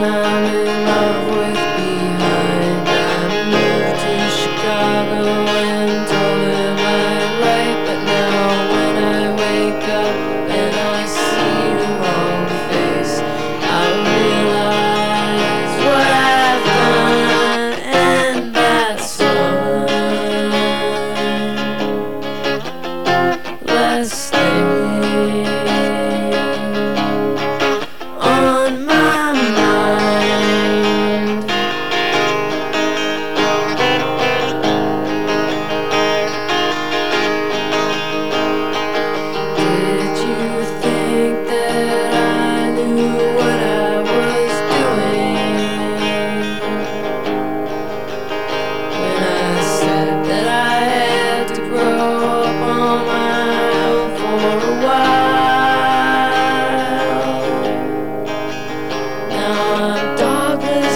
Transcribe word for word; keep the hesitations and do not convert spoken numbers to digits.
I'm in love with behind. I moved to Chicago and told him I'd write, but now when I wake up and I see the wrong face, I realize what I've done, and that's one less thing on my mind. Did you think that I knew what I was doing when I said that I had to grow up on my own for a while? Now I'm dogless